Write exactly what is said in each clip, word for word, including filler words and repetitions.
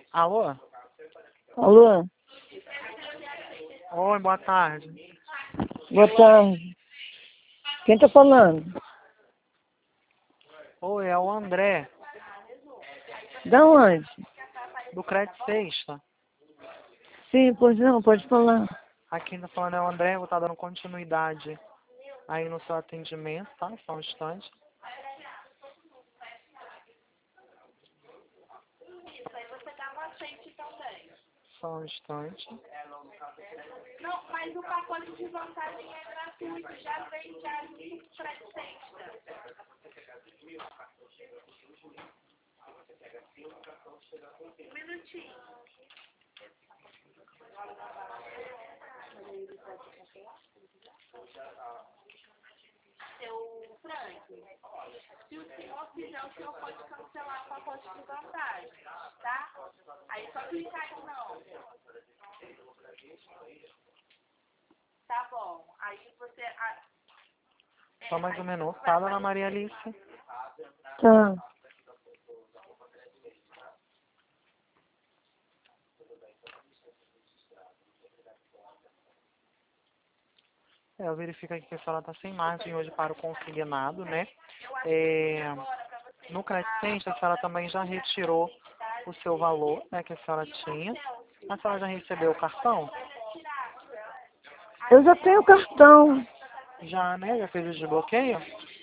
Alô? Alô? Oi, boa tarde. Boa tarde. Quem tá falando? Oi, é o André, Da onde? do Crédito Sexta. Sim, pois não, pode falar. Aqui quem tá falando é o André, vou estar dando continuidade aí no seu atendimento, tá? Só um instante. Só um instante. Não, mas o pacote de vantagem é gratuito, já vem já no Crédito Sexta. Um minutinho. Seu Frank, se o senhor quiser, o senhor pode cancelar o pacote de vantagem, tá? Aí só clicar aqui não. Tá bom. Aí você... ah, Só mais um minuto, tá, dona Maria Alice? Tá. É, eu verifico aqui que a senhora está sem margem hoje para o consignado, né? É, no Crédito Sexta, a senhora também já retirou o seu valor, né, que a senhora tinha. A senhora já recebeu o cartão? Eu já tenho cartão. Já, né? Já fez o desbloqueio?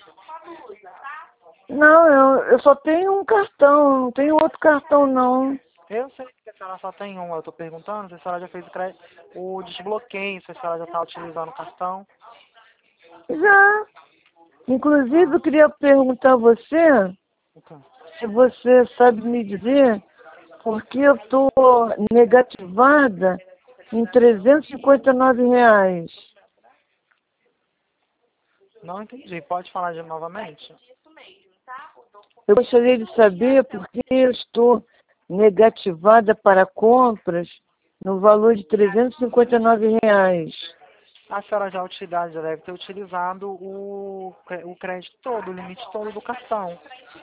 Não, eu, eu só tenho um cartão, não tenho outro cartão não. Eu sei que a senhora só tem um. Eu estou perguntando se a senhora já fez o, cre... o desbloqueio, se a senhora já está utilizando o cartão. Já. Inclusive, eu queria perguntar a você, Então, se você sabe me dizer, porque eu estou negativada em trezentos e cinquenta e nove reais. não entendi. Pode falar de novamente? Eu gostaria de saber porque eu estou negativada para compras no valor de trezentos e cinquenta e nove reais. A senhora já, utilizado, já deve ter utilizado o, cre- o crédito todo, o limite todo do cartão.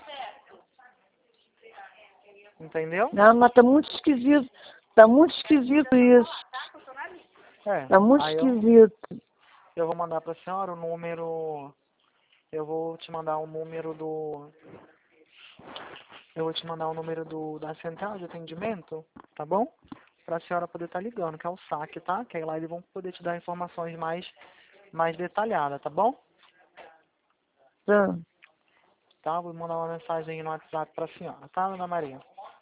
Entendeu? Ah, mas tá muito esquisito. Tá muito esquisito isso. É. Tá muito Aí eu, esquisito. eu vou mandar para a senhora o número. Eu vou te mandar o número do. Eu vou te mandar o número do, da central de atendimento, tá bom? Para a senhora poder estar ligando, que é o saque, tá? Que aí lá eles vão poder te dar informações mais, mais detalhadas, tá bom? Tá. Tá? Vou mandar uma mensagem aí no WhatsApp para a senhora, tá, Ana Maria?